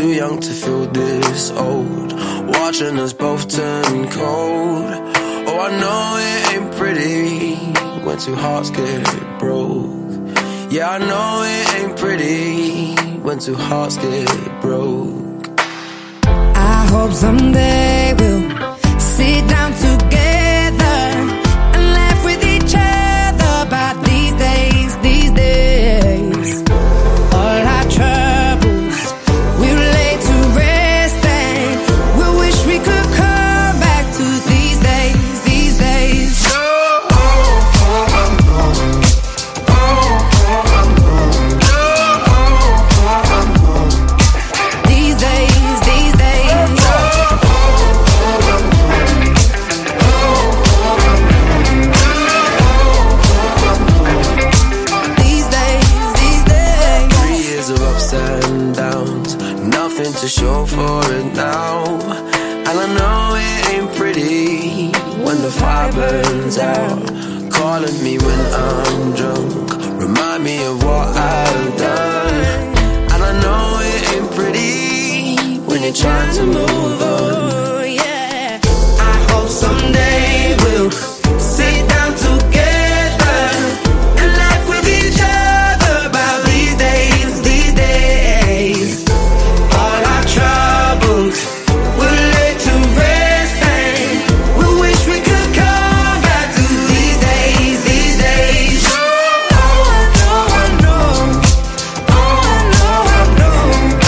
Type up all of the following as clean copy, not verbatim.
too young to feel this old, watching us both turn cold. Oh, I know it ain't pretty when two hearts get broke. Yeah, I know it ain't pretty when two hearts get broke. I hope someday we'll sit down together and laugh with each other about these days, these days. All our troubles we'll lay to rest and we wish we could come back to these days, these days. These days, these days. These days, these days. 3 years of ups and downs, nothing to show for it now. And I know it ain't pretty when the fire burns out. Calling me when I'm drunk, remind me of what I've done. And I know it ain't pretty when you're trying to move on. Oh, yeah. I hope someday we'll sit down together and laugh with each other about these days, these days. All our troubles we'll lay to rest and we wish we could come back to these days, these days. Oh, I know, I know. Oh, I know, I know.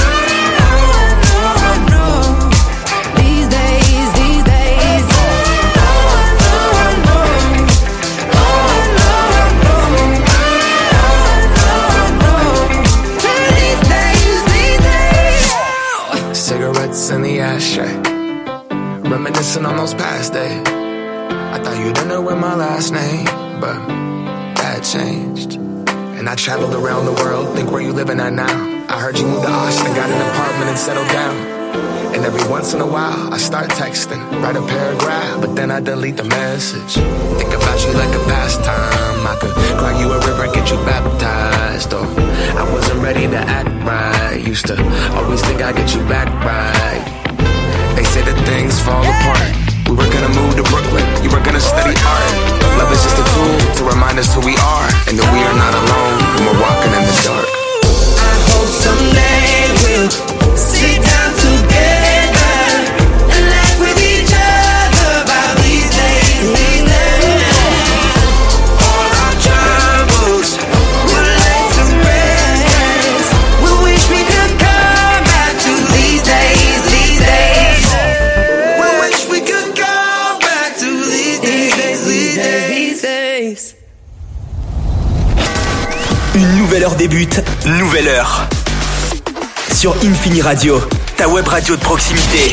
Oh, I know, I know. These days, these days. Oh, I know, I know. Oh, I know, I know. Oh, I know, I know. These days, these days. Cigarettes in the ashtray, reminiscing on those past days. I thought you didn't know with my last name, but that changed. And I traveled around the world, think where you living at now. I heard you moved to Austin, got an apartment and settled down. And every once in a while, I start texting, write a paragraph, but then I delete the message. Think about you like a pastime. I could cry you a river, get you baptized. Or I wasn't ready to act right. Used to always think I'd get you back right. They say that things fall apart. We were gonna move to Brooklyn, you were gonna study art. Love is just a tool to remind us who we are, and that we are not alone when we're walking in the dark. I hope someday we'll sit down together and laugh with each other about these days, these days. All our troubles we'll lay to rest. We wish we could come back to these days, these days. We wish we could come back to these days, these days, these days. Une nouvelle heure débute, nouvelle heure. Sur Infini Radio, ta web radio de proximité.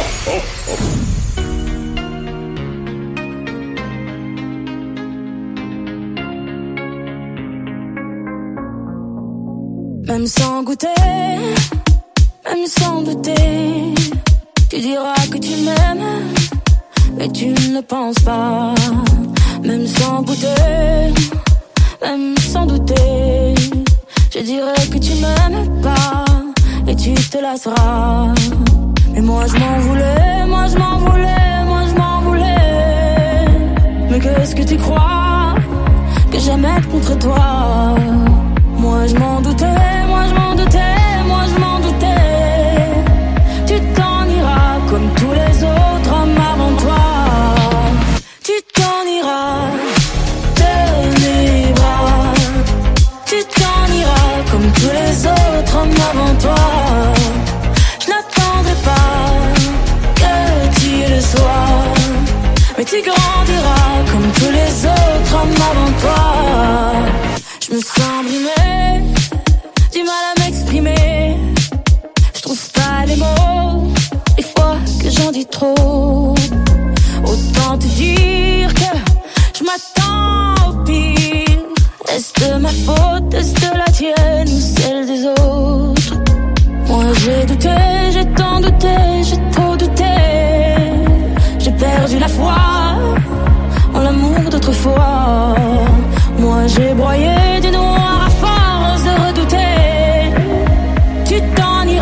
Même sans goûter, même sans douter, tu diras que tu m'aimes, mais tu ne le penses pas. Même sans goûter, même sans douter, je dirais que tu m'aimes pas et tu te lasseras. Mais moi je m'en voulais, moi je m'en voulais, moi je m'en voulais. Mais qu'est-ce que tu crois que j'aimais contre toi? Moi je m'en doutais, moi je m'en doutais, moi je m'en doutais. Tu t'en iras comme tous les autres hommes avant toi. Tu t'en iras de mes bras. Tu t'en iras comme tous les autres hommes avant toi. Je n'attendrai pas que tu le sois, mais tu grandiras comme tous les autres hommes avant toi. Je me sens brimée, du mal à m'exprimer. Je trouve pas les mots, les fois que j'en dis trop. Autant te dire que je m'attends au pire. Est-ce de ma faute, est-ce de la tienne ou celle des autres? Moi j'ai douté, j'ai tant douté, j'ai trop douté. J'ai perdu la foi en l'amour d'autrefois. Moi j'ai broyé du noir à force de redouter. Tu t'en iras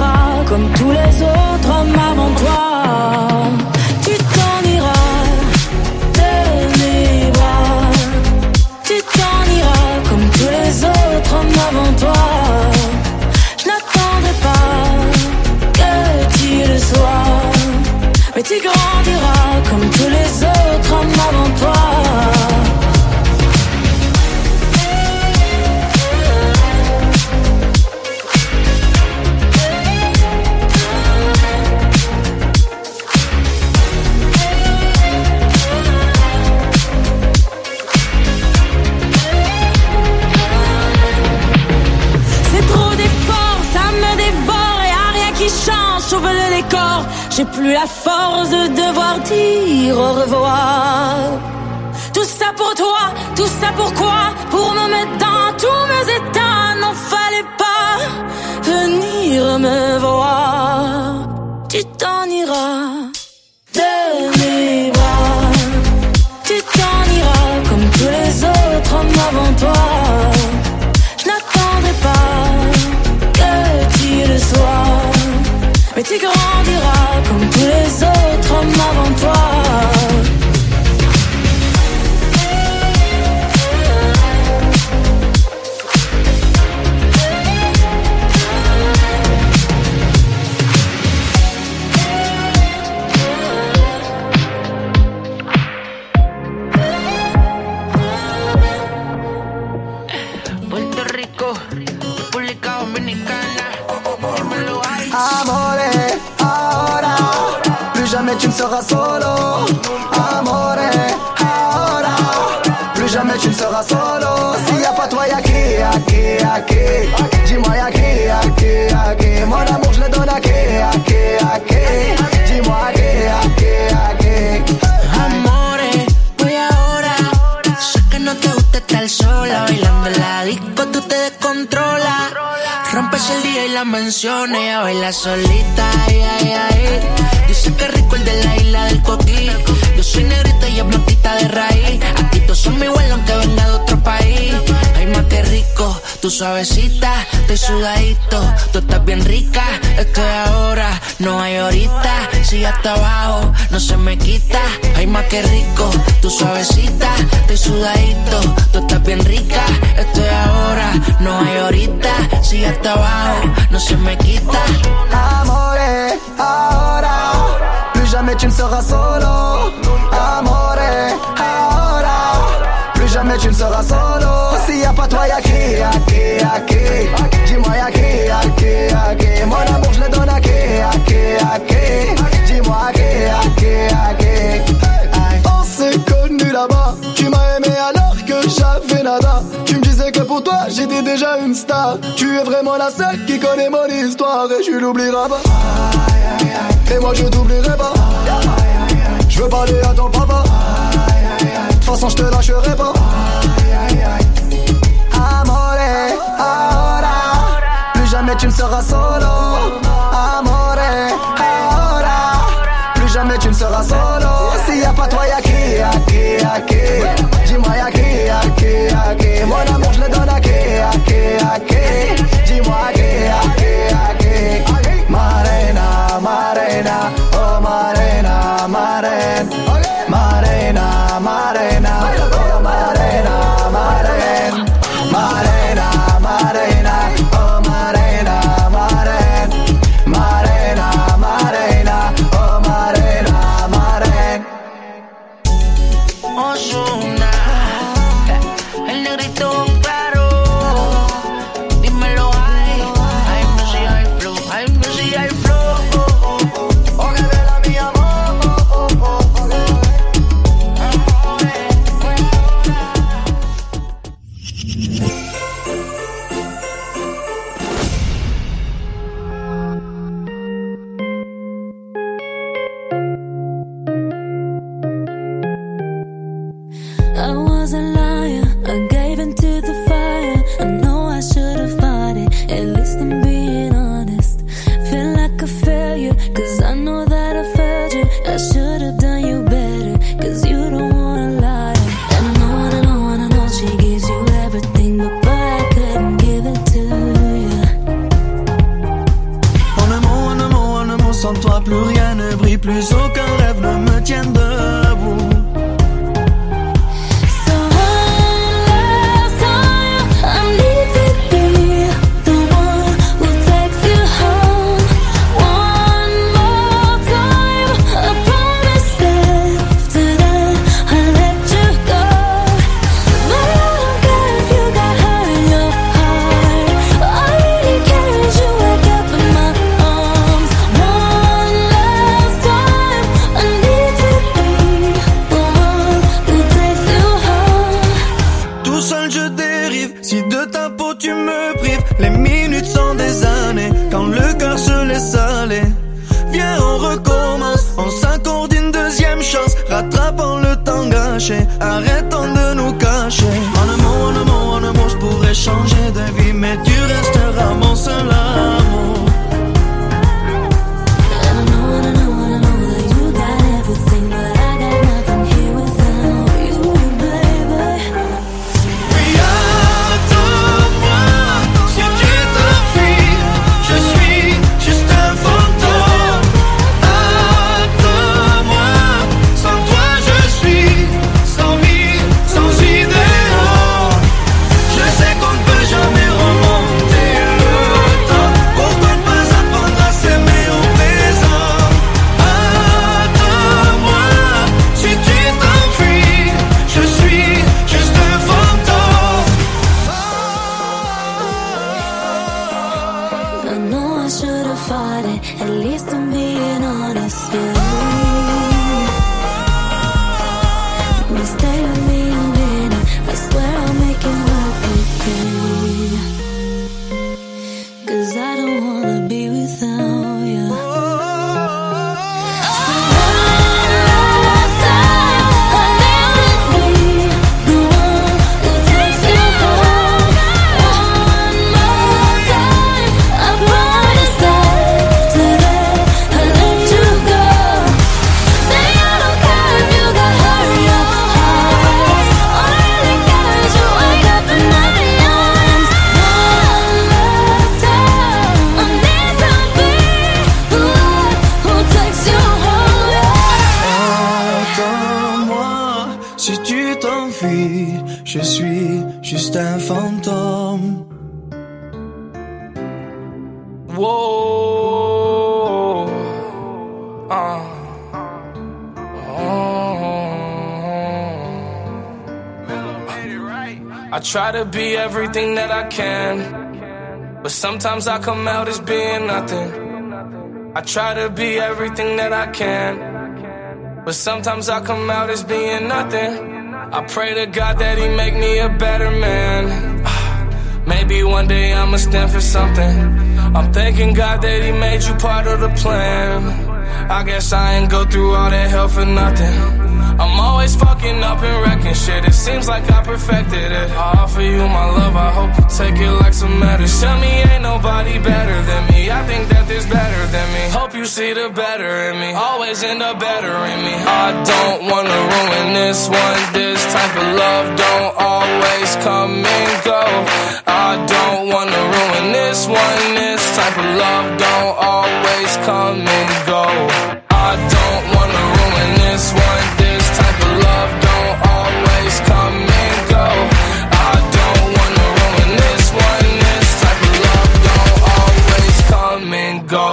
comme tous les autres hommes avant toi. Tu t'en iras de mes bras. Tu t'en iras comme tous les autres hommes avant toi. Je n'attendrai pas que tu le sois, mais tu grandiras comme tous les autres hommes avant toi. Sauve le décor, j'ai plus la force de devoir dire au revoir. Tout ça pour toi, tout ça pourquoi? Pour me mettre dans tous mes états, n'en fallait pas venir me voir. Tu t'en iras de mes bras. Tu t'en iras comme tous les autres hommes avant toi. Je n'attendrai pas que tu le sois, mais tu grandiras comme tous les autres hommes avant toi. Puerto Rico, República Dominicana. Amore, ahora, plus jamais tu ne seras solo. Amore, ahora, plus jamais tu ne seras solo. S'il y a pas toi, y'a qui? Dis-moi y'a qui? Mon amour je le donne à qui? Dis-moi à qui? Amore, voy ahora. Sé que no te gusta estar sola, bailando en la disco tú te descontrolas. Rompes el día y la menciones, ella baila solita, Dice que rico el de la isla del coquí. Yo soy negrita y ella blanquita de raíz. Aquí todos son igual aunque venga de otro país. Ay, más que rico, tú suavecita, estoy sudadito. Tú estás bien rica, esto es ahora, no hay ahorita. Sigue hasta abajo, no se me quita. Ay, más que rico, tú suavecita, estoy sudadito. Tú estás bien rica, esto es ahora, no hay ahorita. Sigue hasta abajo, no se me quita. Amore, ahora, plus jamais tu ne seras solo. Amore, ahora, plus jamais tu ne seras solo. S'il y a pas toi, y'a qui? Dis-moi y'a qui? Mon amour je le donne à qui? Dis-moi à qui? On s'est connus là-bas, tu m'as aimé alors que j'avais nada. Tu me disais que pour toi j'étais déjà une star. Tu es vraiment la seule qui connaît mon histoire et tu l'oublieras pas. Et moi je t'oublierai pas. Je veux parler à ton papa. De toute façon je te lâcherai pas. Amore, ahora, plus jamais tu ne seras solo. Amore, ahora, plus jamais tu ne seras solo. S'il y a pas toi y'a qui? Dis-moi y'a qui? Mon amour je le donne à qui? Dis-moi à qui? Marena, oh Marena, oh Marena, oh Marena, oh Marena, oh Marena. Sans toi plus rien ne brille, plus aucun rêve ne me tient debout. Rattrapons le temps gâché, arrêtons de nous cacher. En un mot, je pourrais changer de vie, mais tu resteras mon seul amour. Je suis juste un fantôme. Whoa. I try to be everything that I can, but sometimes I come out as being nothing. I try to be everything that I can, but sometimes I come out as being nothing. I pray to God that he make me a better man. Maybe one day I'ma stand for something. I'm thanking God that he made you part of the plan. I guess I ain't go through all that hell for nothing. I'm always fucking up and wrecking shit. It seems like I perfected it. I offer you my love, I hope you take it like some medicine. Tell me ain't nobody better than me. I think that there's better than me. Hope you see the better in me. Always end up better in me. I don't wanna ruin this one. This type of love don't always come and go. I don't wanna ruin this one. This type of love don't always come and go. I don't wanna ruin this one. This type of love don't always come and go. I don't wanna ruin this one. This type of love don't always come and go.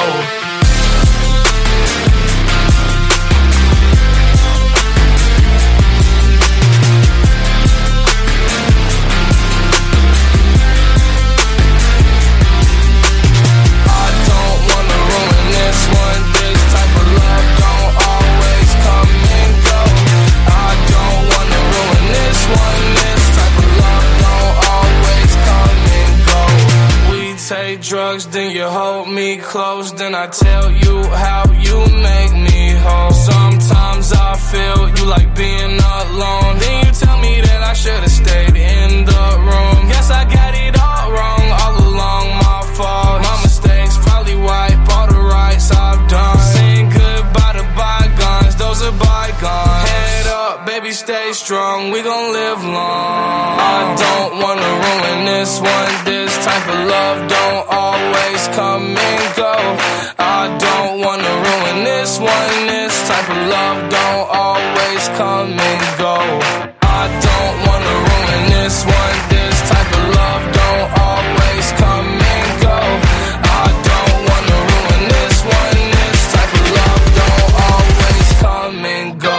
Drugs, then you hold me close, then I tell you how you make me whole. Sometimes I feel you like being alone, then you tell me that I should've stayed in the room. Guess I got it all wrong, all along my fault. My mistakes probably wipe all the rights I've done. Saying goodbye to bygones, those are bygones. Head up, baby, stay strong, we gon' live long. I don't wanna ruin this one. This type of love don't always come and go. I don't wanna ruin this one. This type of love don't always come and go. I don't wanna ruin this one. This type of love don't always come and go. I don't wanna ruin this one. This type of love don't always come and go.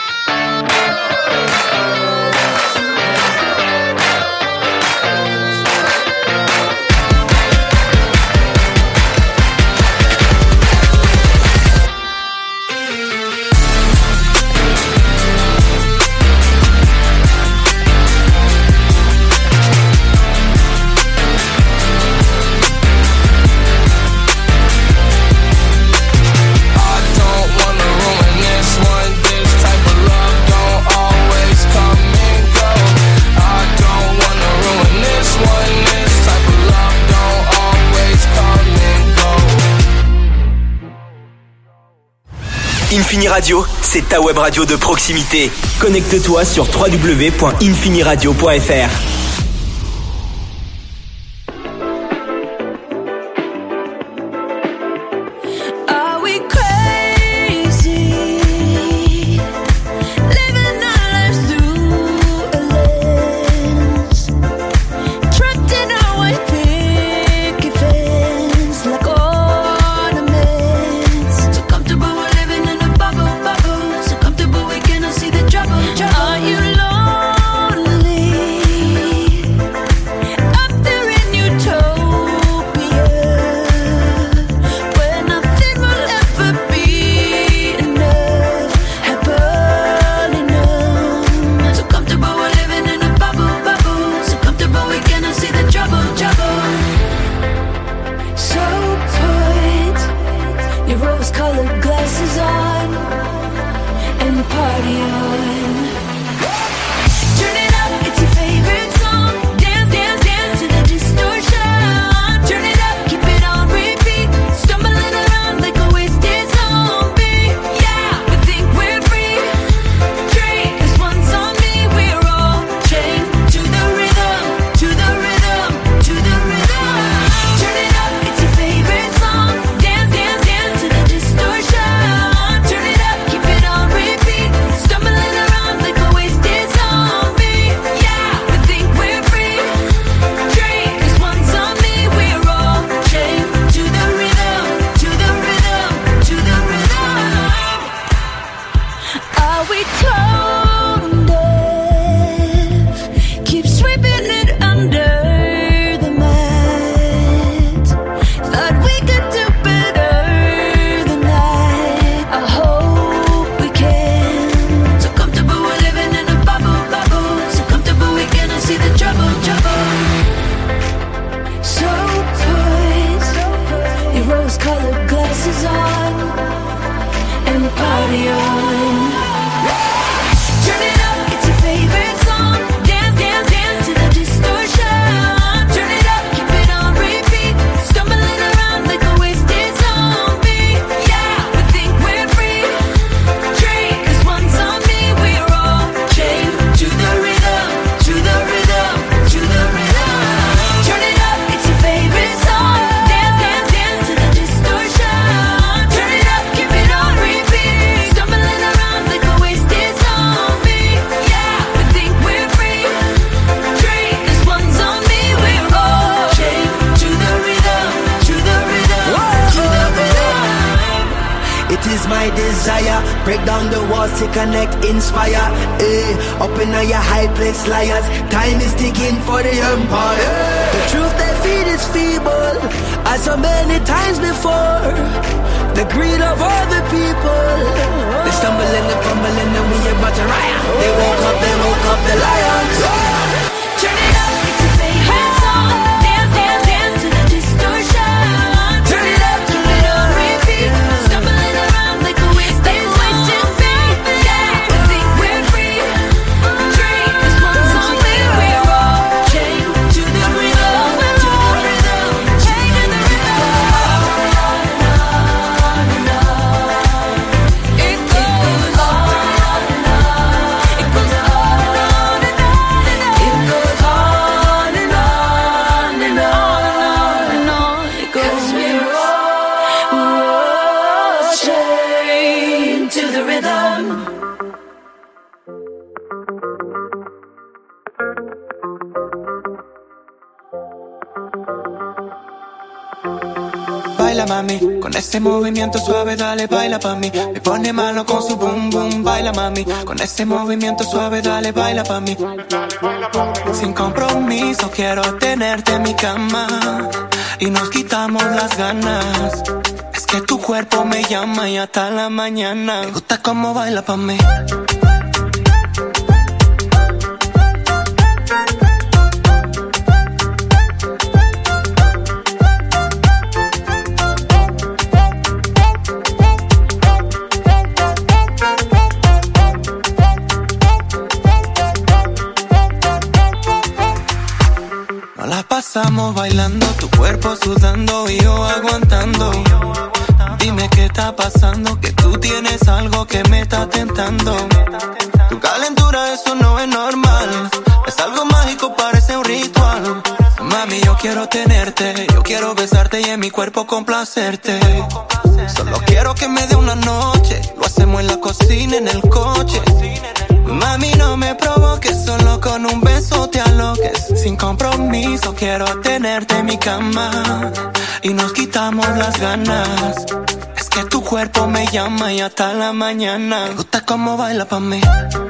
Infini Radio, c'est ta web radio de proximité. Connecte-toi sur www.infiniradio.fr. Are you lonely? desire. Break down the walls to connect, inspire. Up in your high place, liars. Time is ticking for the empire. The truth they feed is feeble, as so many times before. The greed of all the people. They stumble and they fumble and then we about to riot. They woke up the lions. Turn it up, it's your favorite song. Dance, dance, dance to the distortion. Turn it up, keep it on repeat. Stumbling around like a wasted feet. Yeah, we think we're free. Drink, this one's on me. We're all chained to the rhythm, to the rhythm, chained to the rhythm. On and on and on. It goes on and on. It goes on and on and on. It goes on. Baila mami, con ese movimiento suave dale baila pa' mí. Me pone malo con su boom boom, baila mami. Con ese movimiento suave dale baila pa' mí. Sin compromiso quiero tenerte en mi cama y nos quitamos las ganas. Es que tu cuerpo me llama y hasta la mañana. Me gusta cómo baila pa' mí. Pasamos bailando, tu cuerpo sudando y yo aguantando. Dime qué está pasando, que tú tienes algo que me está tentando. Tu calentura, eso no es normal. Es algo mágico, parece un ritual. Mami, yo quiero tenerte, yo quiero besarte y en mi cuerpo complacerte. Solo quiero que me dé una noche, lo hacemos en la cocina, en el coche. Mami, no me provoques, solo con un beso te aloques. Sin compromiso quiero tenerte en mi cama y nos quitamos las ganas. Es que tu cuerpo me llama y hasta la mañana. Me gusta cómo baila pa' mí.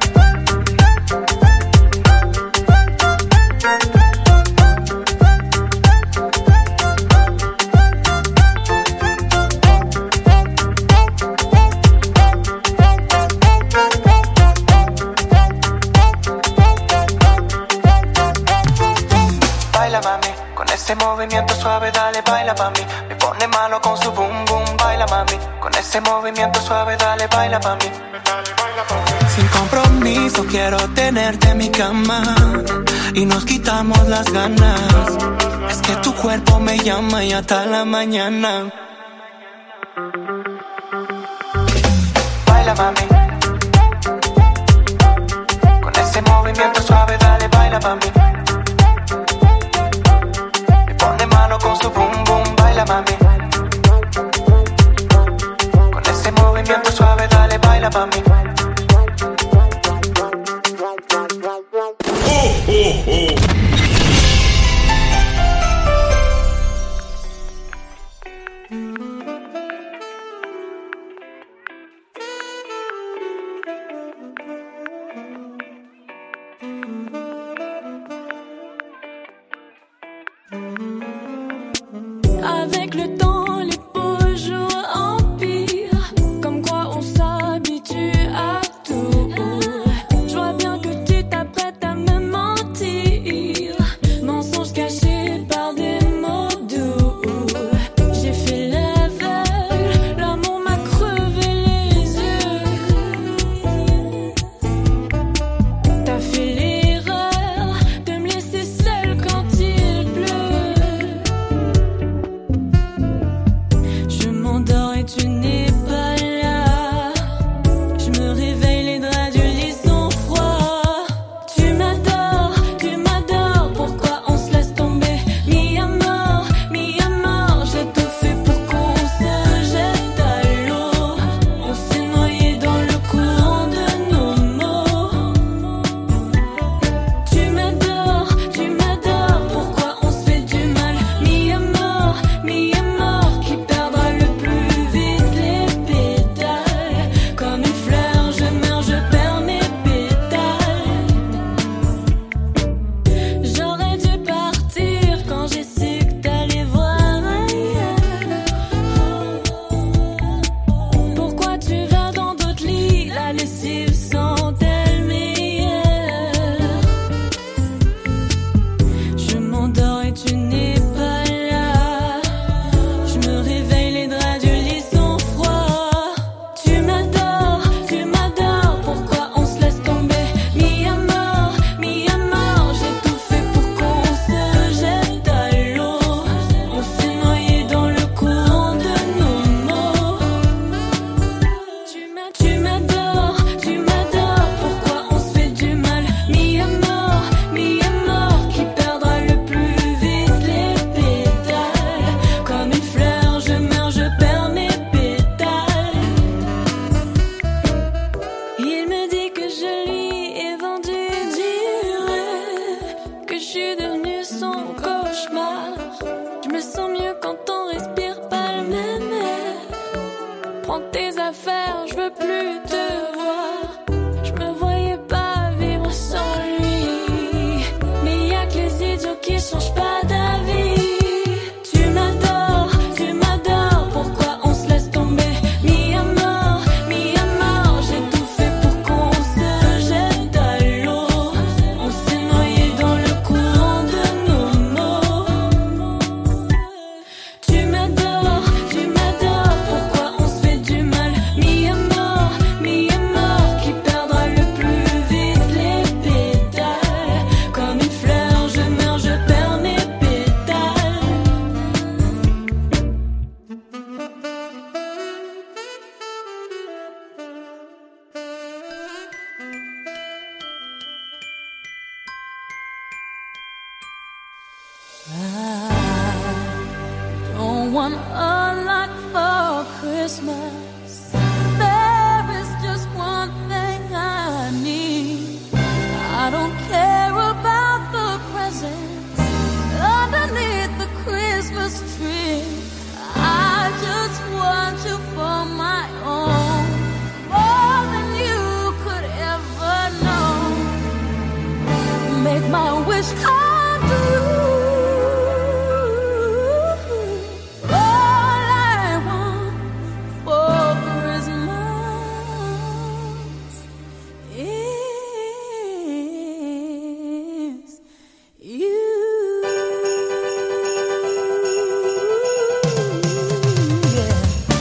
Ese movimiento suave, dale, baila pa' mí. Me pone malo con su boom boom, baila mami. Con ese movimiento suave, dale, baila pa' mí. Sin compromiso quiero tenerte en mi cama y nos quitamos las ganas. Es que tu cuerpo me llama y hasta la mañana. Baila mami. Con ese movimiento suave, dale, baila pa' mí. Con su boom boom, baila mami. Con ese movimiento suave, dale, baila pa' mí. Avec le temps, les beaux jours empirent. Comme quoi on s'habitue à prends tes affaires, je veux plus te voir. Je me voyais pas vivre sans lui. Mais y'a que les idiots qui changent pas d'avis. Tu m'adores, pourquoi on se laisse tomber? Mi amor, j'ai tout fait pour qu'on se jette à l'eau. On s'est noyé dans le courant de nos mots. Tu m'adores, pourquoi on se fait du mal? Mi amor, qui perdra le plus vite les pétales. Comme une fleur, je meurs, je perds mes pétales. I don't want a lot for Christmas. There is just one thing I need. I don't care about the presents underneath the Christmas tree. I just want you for my own, more than you could ever know. Make my wish come true. All I want for Christmas is you. Yeah.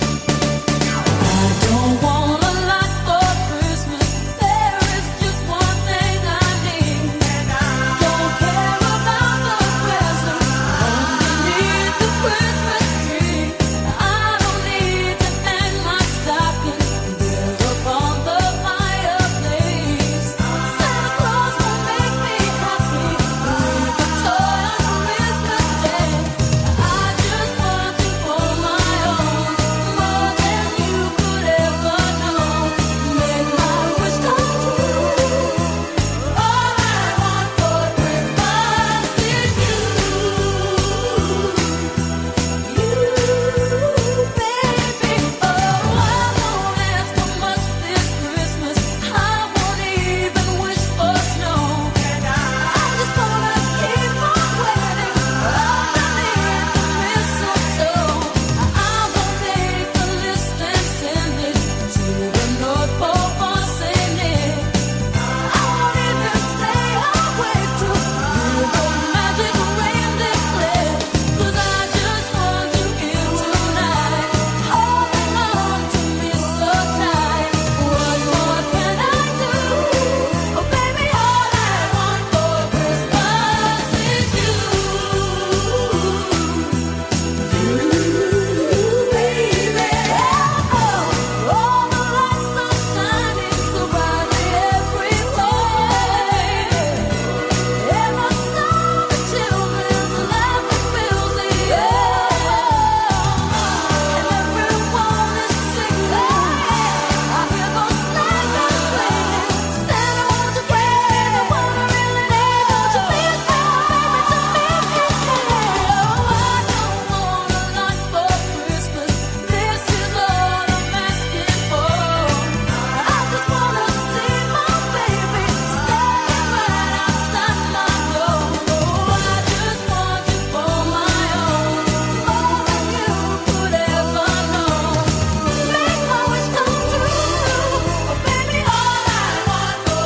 I don't want a lot for Christmas. There is just one thing I need. Don't care about the presents underneath the Christmas tree. I don't need to hang my stocking there upon the fireplace. Santa Claus will make me happy with a toy on Christmas Day. I just want you for my own, more than you could ever know. Make my wish come true. All I want for Christmas is you, baby. Oh, I won't ask for much this Christmas. I won't even wish for snow. I just wanna keep on waiting underneath the mistletoe. I won't make a list and send it to the North Pole for Saint Nick. I won't even stay awake to hear those magic reindeer play. 'Cause I just want you here tonight, holding on to me so tight. What more can I do? Oh baby, all I want for Christmas is you, baby. Oh, all the lights are shining so brightly everywhere, and I saw the children's laughter fills the air, and everyone is singing. I hear those sleigh bells ringing. Santa, won't you bring me what I really need? Won't you be a baby, to make me care? Oh, I don't want a lot for Christmas. This is all I'm asking for. I just wanna see my baby standing right outside my door. Oh, I just want you for my own, more than you could ever know. Make my wish come true. Oh baby, all I want for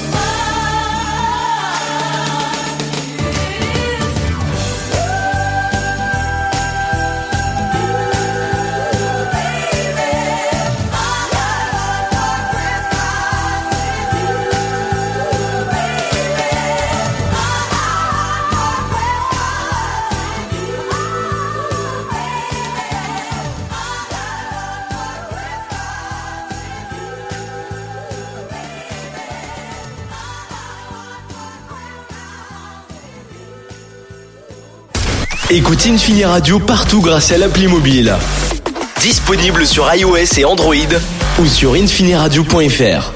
Écoute Infini Radio partout grâce à l'appli mobile. Disponible sur iOS et Android ou sur infiniradio.fr.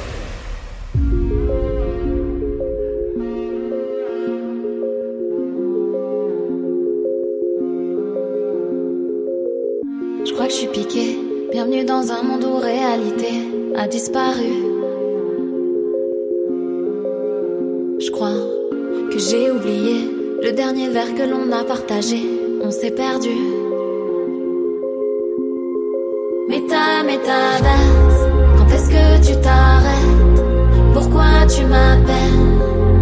Je crois que je suis piquée. Bienvenue dans un monde où réalité a disparu. Je crois que j'ai oublié le dernier verre que l'on a partagé. On s'est perdu. Métaverse, quand est-ce que tu t'arrêtes? Pourquoi tu m'appelles?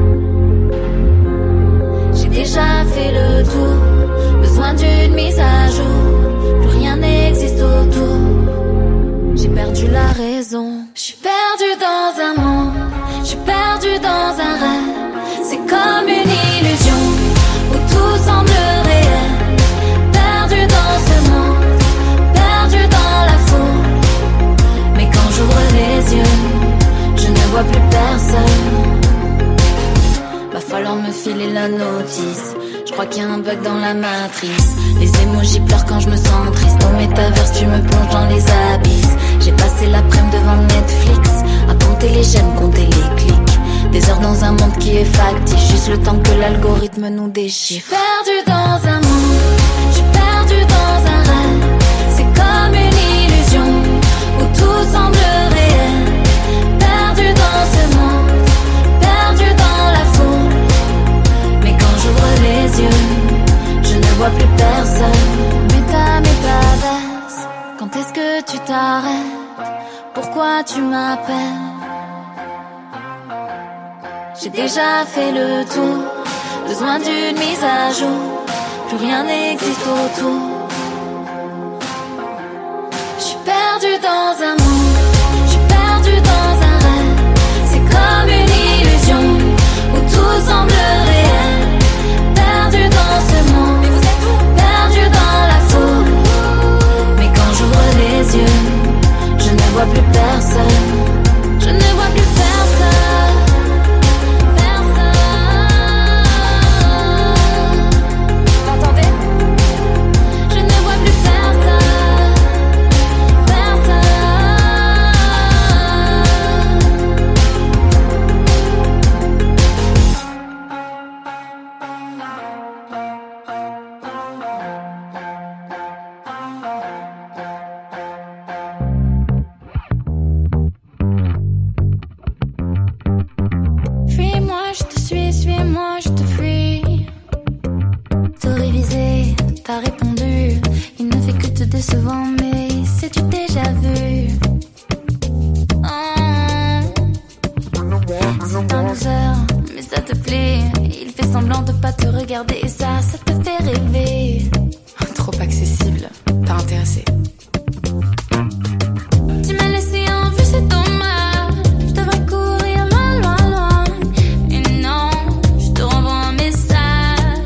J'ai déjà fait le tour, besoin d'une mise à jour. Plus rien n'existe autour. J'ai perdu la raison. Je suis perdue dans un monde, je suis perdue dans un rêve. C'est comme une illusion où tout semble réel. Perdue dans ce monde, perdue dans la foule. Mais quand j'ouvre les yeux, je ne vois plus personne. Va falloir me filer la notice. Je crois qu'il y a un bug dans la matrice. Les émojis pleurent quand je me sens triste. Au métaverse, tu me plonges dans les abysses. J'ai passé l'après-midi devant Netflix à compter les j'aime, compter les clics. Des heures dans un monde qui est factice, juste le temps que l'algorithme nous déchire. Perdue dans un monde, je suis perdue dans un rêve. C'est comme une illusion où tout semble réel. Perdue dans ce monde, perdue dans la foule. Mais quand j'ouvre les yeux, je ne vois plus personne. Métaverse, quand est-ce que tu t'arrêtes? Pourquoi tu m'appelles? J'ai déjà fait le tour, besoin d'une mise à jour. Plus rien n'existe autour. Je suis perdue dans un monde, je suis perdue dans un rêve. C'est comme une illusion où tout semble réel. Perdue dans ce monde, perdue dans la foule. Mais quand j'ouvre les yeux, je ne vois plus personne. Je ne vois plus personne. T'as répondu, il ne fait que te décevoir, mais c'est-tu déjà vu? C'est un loser, mais ça te plaît. Il fait semblant de pas te regarder et ça te fait rêver. Trop accessible, t'as intéressé. Tu m'as laissé en vue, c'est dommage. Je devrais courir loin, loin, loin. Et non, je te renvoie un message.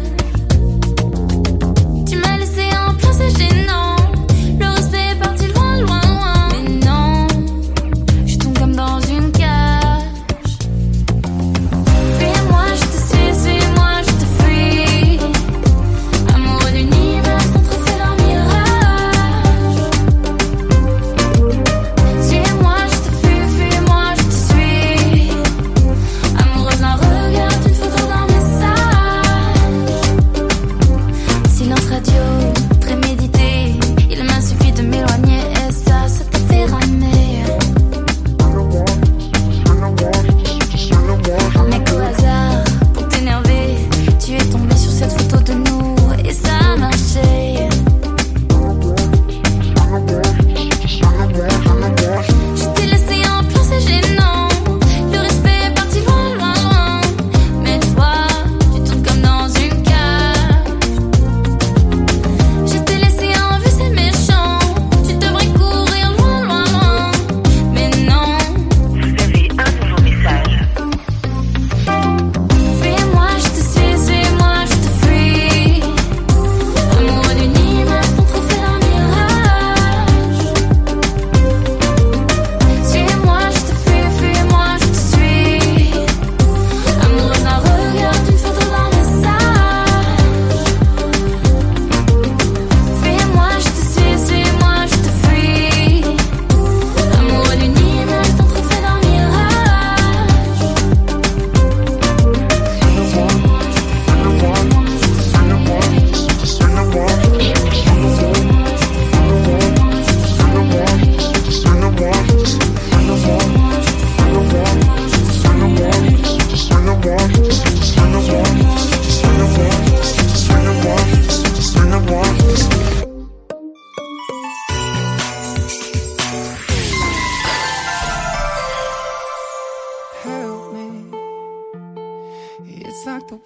Tu m'as laissé en plein, c'est gênant. Le respect est parti loin, loin, loin. Mais non, je tombe comme dans une cage. Suis-moi, je te suis, suis-moi, je te fuis. Amoureux d'univers, contre c'est leur mirage.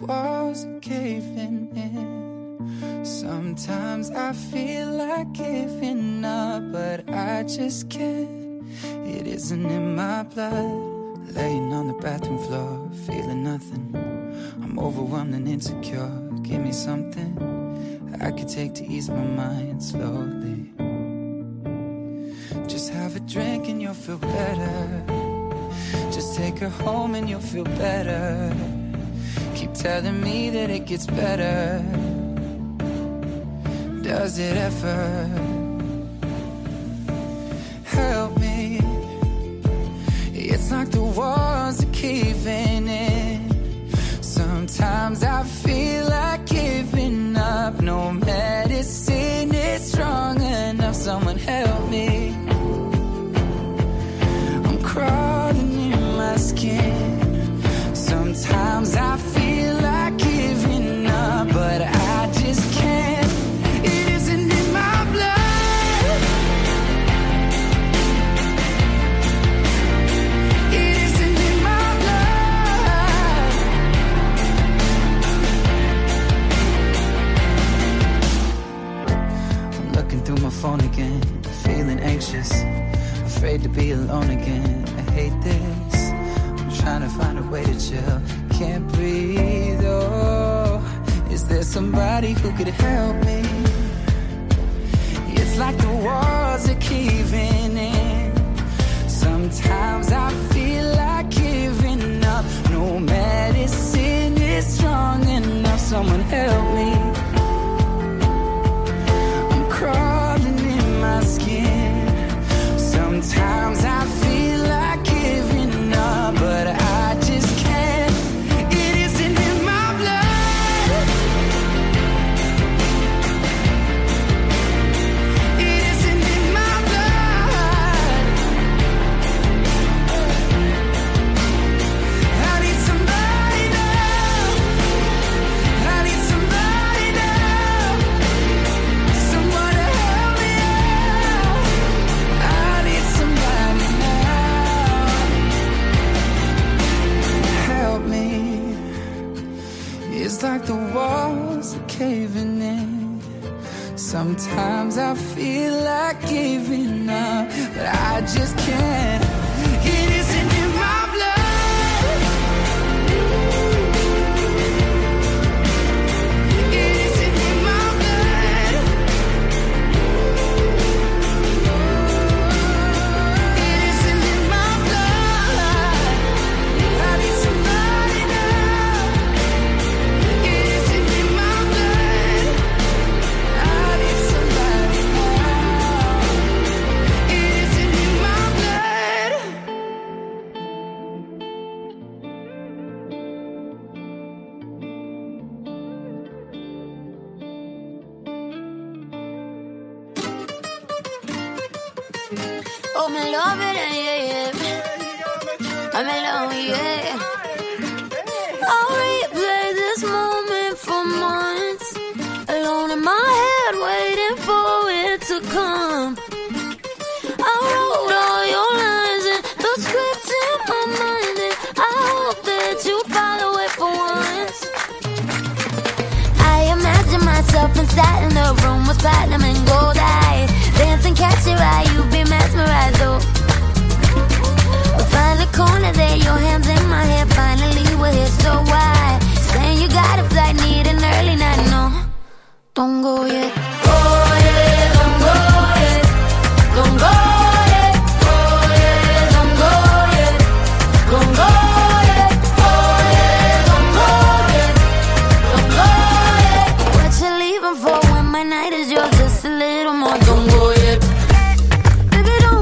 walls are caving in. Sometimes I feel like giving up, but I just can't. It isn't in my blood. Laying on the bathroom floor, feeling nothing. I'm overwhelmed and insecure. Give me something I could take to ease my mind slowly. Just have a drink and you'll feel better. Just take her home and you'll feel better. Keep telling me that it gets better. Does it ever? Help me. It's like the walls are caving in. Sometimes I feel like giving up. No medicine is strong enough. Someone help me. I'm crawling in my skin. Sometimes I feel like giving up, but I just can't. It isn't in my blood. It isn't in my blood. I'm looking through my phone again, feeling anxious, afraid to be alone again. I hate this. I'm trying to find a way to chill. Can't breathe, oh. Is there somebody who could help me? It's like the walls are caving in. Sometimes I feel like giving up. No medicine is strong enough. Someone help me. I'm crawling in my skin. Sometimes I feel like giving up, but I just can't. It isn't in my blood. It isn't in my blood. I need somebody now. I need somebody now. Someone to help me out. I need somebody now. Help me. It's like the walls are caving in. Sometimes I feel like giving up, but I just can't. It isn't in my blood. It isn't in my blood. It isn't in my blood. I need somebody now. It isn't in my blood. I need somebody now. It isn't in my blood. Oh, me love it, yeah, yeah. I'm alone, yeah. I'll replay this moment for months. Alone in my head, waiting for it to come. I wrote all your lines and the script in my mind, and I hope that you follow it for once. I imagine myself inside in the room with platinum and gold eyes. Dancing, catch your eye, you be mesmerized, oh. We'll find a corner there, your hands in my hair. Finally we're here, so why? Saying you got a flight, need an early night, no. Don't go yet. Oh yeah, don't go yet. Don't go yet. Oh yeah, don't go yet. Don't go yet. Oh yeah, don't go yet. Don't go yet. What you leaving for when my night is yours? Just a little more. Don't go yet. Baby, don't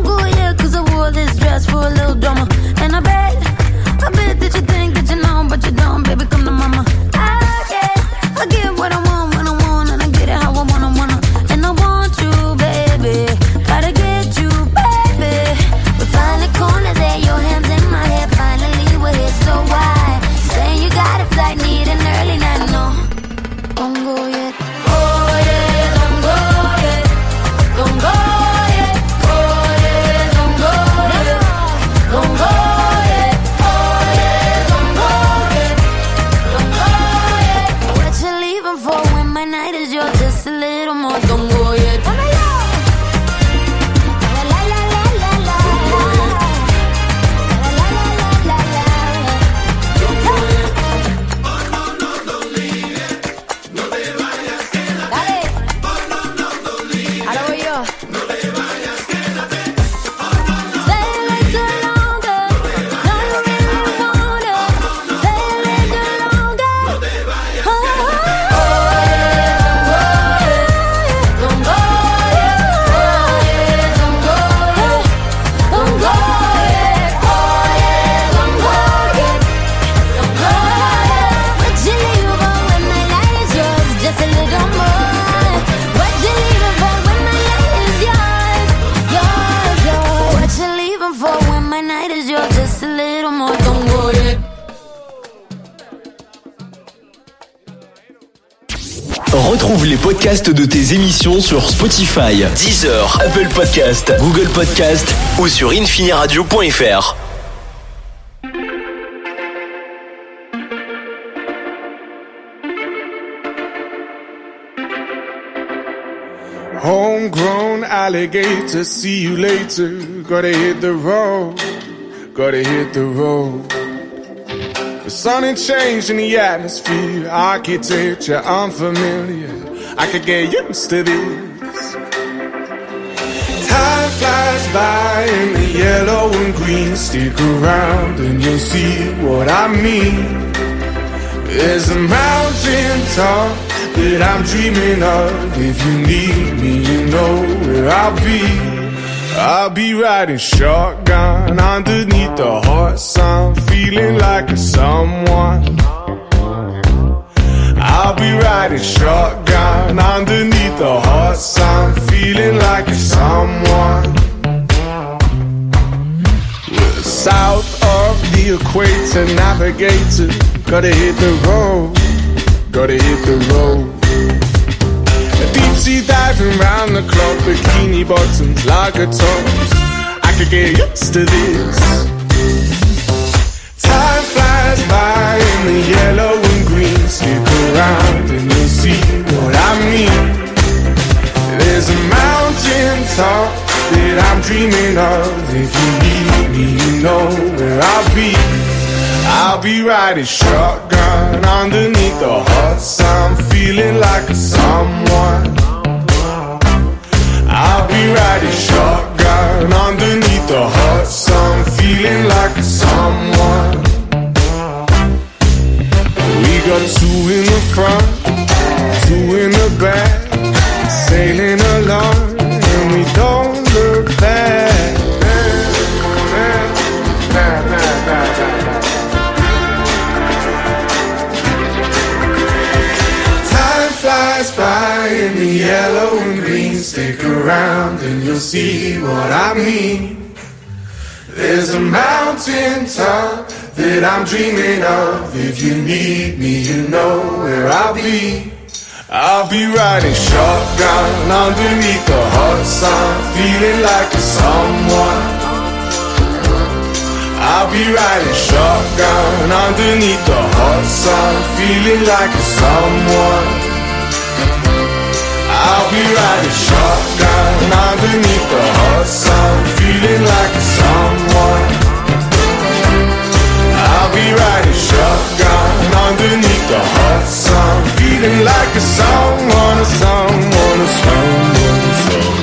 Retrouve les podcasts de tes émissions sur Spotify, Deezer, Apple Podcast, Google Podcast ou sur infiniradio.fr. Homegrown alligator, see you later. Gotta hit the road, gotta hit the road. The sun ain't changed in the atmosphere, architecture unfamiliar. I could get used to this. Time flies by in the yellow and green. Stick around and you'll see what I mean. There's a mountain top that I'm dreaming of. If you need me, you know where I'll be. I'll be riding shotgun underneath the hot sun, feeling like a someone. I'll be riding shotgun underneath the hot sun, feeling like a someone. We're south of the equator, navigator. Gotta hit the road, gotta hit the road. A deep sea diving round the clock, bikini bottoms, lager tops. I could get used to this. Time flies by in the yellow and green. Stick around and you'll see what I mean. There's a mountain top that I'm dreaming of. If you need me, you know where I'll be. I'll be riding shotgun underneath the hot sun, feeling like a someone. I'll be riding shotgun underneath the hot sun, feeling like a someone. We got two in the front, two in the back, sailing along and we don't look back. Flies by in the yellow and green. Stick around and you'll see what I mean. There's a mountain top that I'm dreaming of. If you need me, you know where I'll be. I'll be riding shotgun underneath the hot sun, feeling like a someone. I'll be riding shotgun underneath the hot sun, feeling like a someone. I'll be riding shotgun underneath the hot sun, feeling like a someone. I'll be riding shotgun underneath the hot sun, feeling like a someone, a someone, a someone, a someone.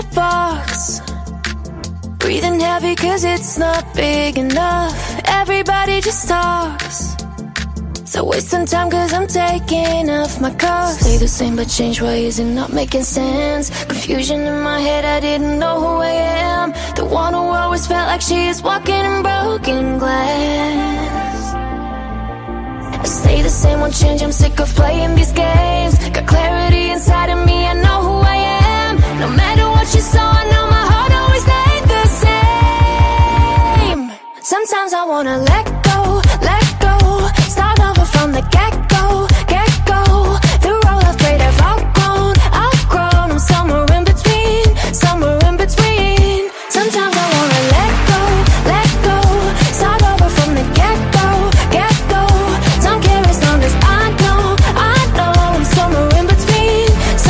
box. Breathing heavy cause it's not big enough. Everybody just talks. So wasting time cause I'm taking off my cuffs. Stay the same but change ways and not making sense. Confusion in my head, I didn't know who I am. The one who always felt like she is walking in broken glass. I stay the same, won't change, I'm sick of playing these games. Got clarity inside of me, I know who I am. No matter what you saw, I know my heart always stayed the same. Sometimes I wanna let go, start over from the get-go, get-go. The role I've played I've outgrown, I'm somewhere in between, Sometimes I wanna let go, start over from the get-go, get-go. Don't care as long as I know, I'm somewhere in between,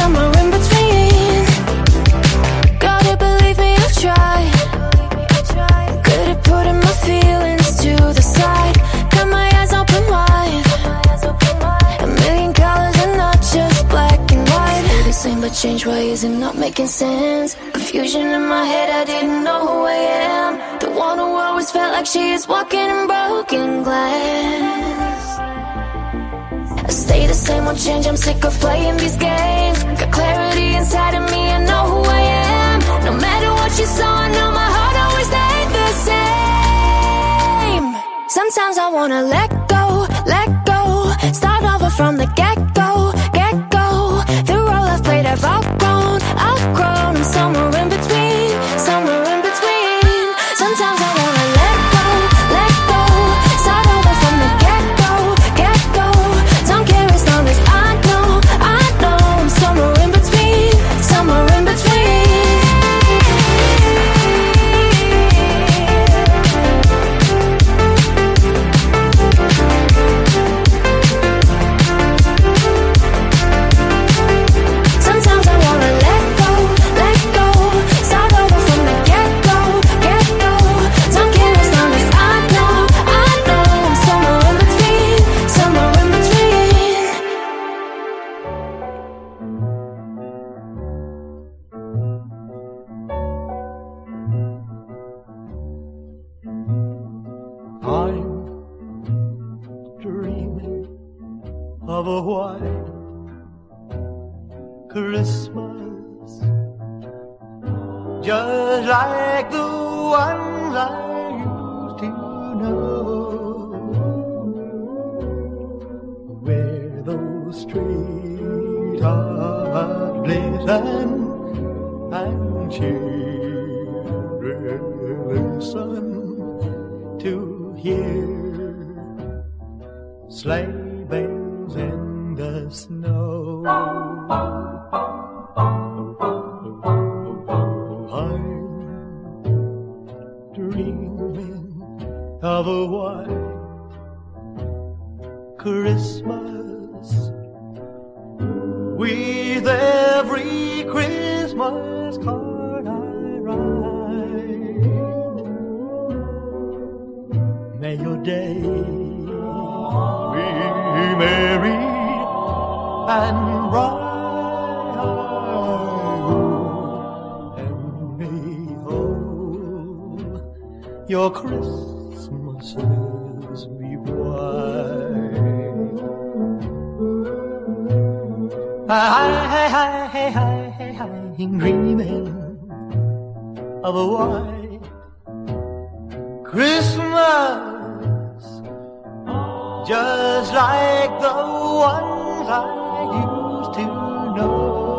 Gotta believe me, I've tried. Good at putting my feelings to the side. Got my eyes open wide. A million colors and not just black and white. Stay the same but change ways and not making sense. Confusion in my head, I didn't know who I am. The one who always felt like she is walking in broken glass. I stay the same, won't change, I'm sick of playing these games. Got clarity inside of me, I know who I am. No matter what you saw, I know my heart always stayed the same. Sometimes I wanna let go, start over from the get-go, get-go. The role I've played I've outgrown, I'm somewhere in between, Sometimes I wanna let go, start over from the get-go, get-go. Don't care as long as I know, I'm somewhere in between, Sometimes I wanna let go, start over from the get-go, get-go. Don't care as long as I know, I'm somewhere in between, I'm dreaming of a white Christmas, just like the ones I used to know, where those streets are glisten and children listen to hear sleigh bells in the snow. I'm dreaming of a white Christmas with every Christmas card I write. May your day be merry and bright, and may all your Christmases be white. I'm dreaming of a white Christmas, just like the ones I used to know.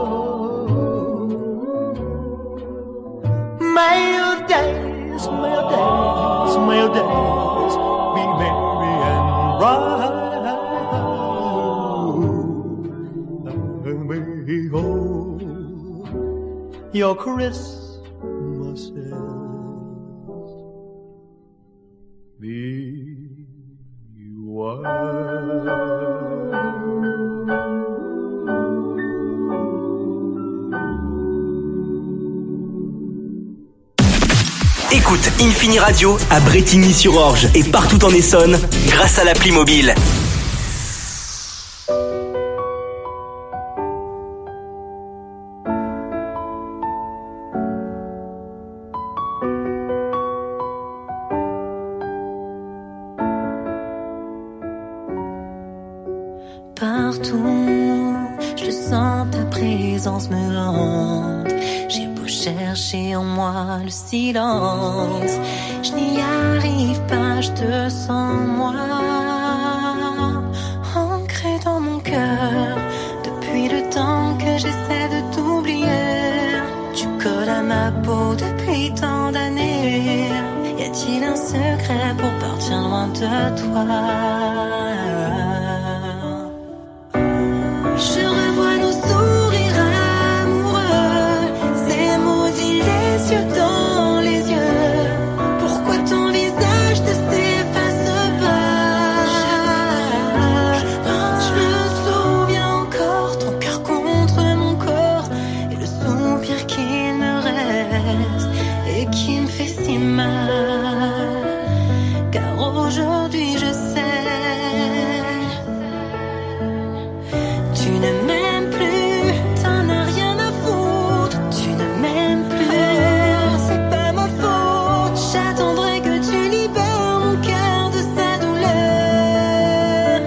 May your days be merry and bright, and may all your Christmases be Écoute Infini Radio à Brétigny-sur-Orge et partout en Essonne grâce à l'appli mobile. partout. Je sens ta présence me hante. J'ai beau chercher en moi le silence, je n'y arrive pas, je te sens moi. Ancré dans mon cœur, depuis le temps que j'essaie de t'oublier. Tu colles à ma peau depuis tant d'années. Y a-t-il un secret pour partir loin de toi? Je revois nos sourires amoureux, ces maudits les yeux dans les yeux. Pourquoi ton visage ne s'efface pas? Je me souviens encore, ton cœur contre mon corps, et le soupir qu'il me reste et qui me fait si mal. Car aujourd'hui je sais, tu ne m'aimes plus, t'en as rien à foutre. Tu ne m'aimes plus, c'est pas ma faute. J'attendrai que tu libères mon cœur de sa douleur.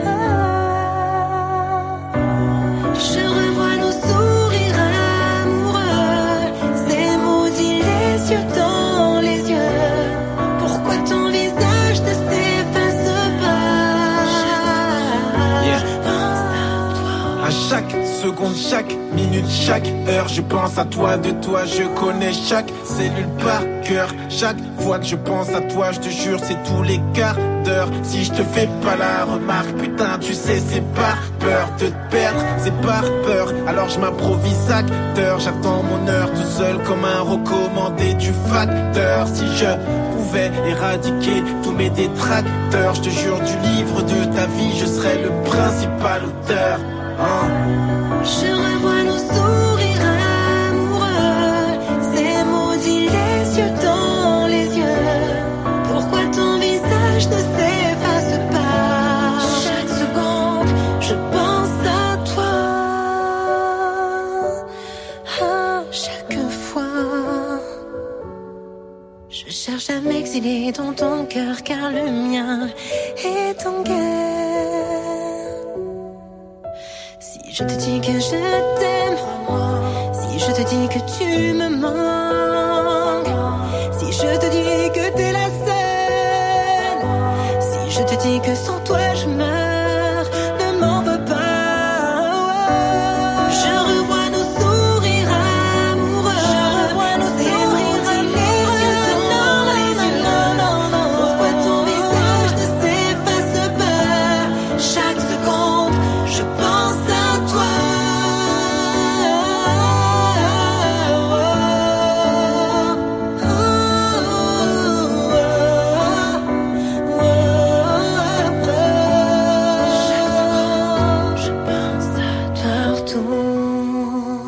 Je revois nos sourires amoureux, ces maudits les yeux dans les yeux. Pourquoi ton visage ne s'efface pas? À chaque seconde, chaque minute, chaque heure, je pense à toi, de toi je connais chaque cellule par cœur. Chaque fois que je pense à toi, je te jure, c'est tous les quarts d'heure. Si je te fais pas la remarque, putain, tu sais, c'est par peur de te perdre, c'est par peur. Alors je m'improvise acteur, j'attends mon heure tout seul comme un recommandé du facteur. Si je pouvais éradiquer tous mes détracteurs, je te jure, du livre de ta vie, je serais le principal auteur. Je revois nos sourires amoureux, ces maudits les yeux dans les yeux. Pourquoi ton visage ne s'efface pas? Chaque seconde, je pense à toi. À chaque fois, je cherche à m'exiler dans ton cœur, car le mien est en guerre. Si je te dis que je t'aime, si je te dis que tu me manques, si je te dis que t'es la seule, si je te dis que sans toi je meurs, ne m'en veux pas. Je revois nos sourires amoureux, je revois nos sourires amoureux dans les yeux. Pourquoi ton visage ne s'efface pas? Chaque seconde, je pense à toi. Je pense à toi partout.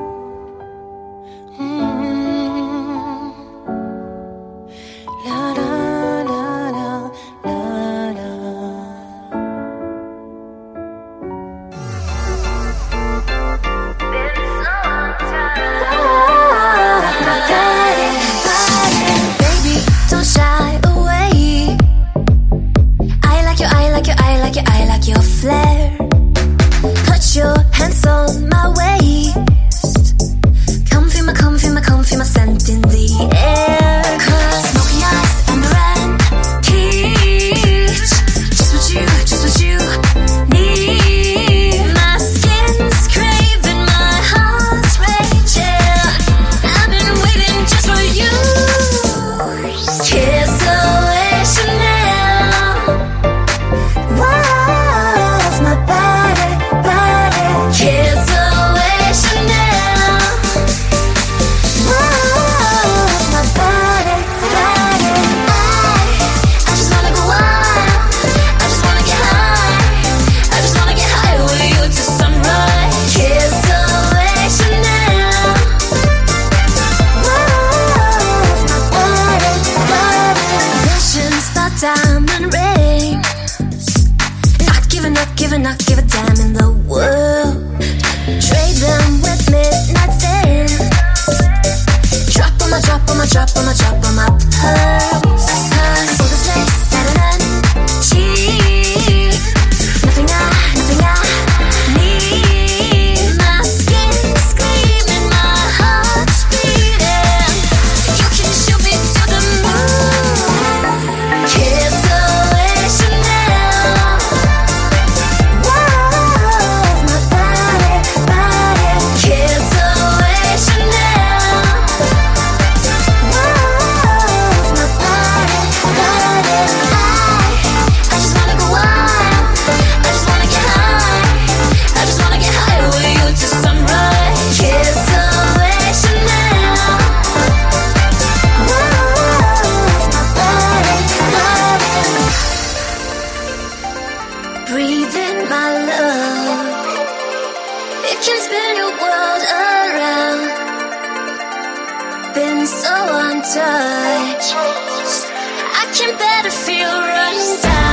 La la la la la la. Baby, don't shy away. I like you, I like you, I like you, I like your flair. Put your hands on my waist. Come feel my, come feel my, come feel my scent in the air. 'Cause smoky eyes and red peach, just what you need. My skin's craving, my heart's raging. I've been waiting just for you. Kiss away Chanel. What's my body, body? Kiss away Chanel. What's my body, body? I just wanna go wild. I just wanna get high. I just wanna get high with you till sunrise. Kiss away Chanel. What's my body, body? Visions about diamond rings. Not give a damn in the world. Trade them with midnight stands. Drop on my, drop on my, drop on my, drop on my pearls. For this lace, satin and cheap. Nothing I Breathe in my love. It can spin your world around. Been so untouched. I can better feel run down.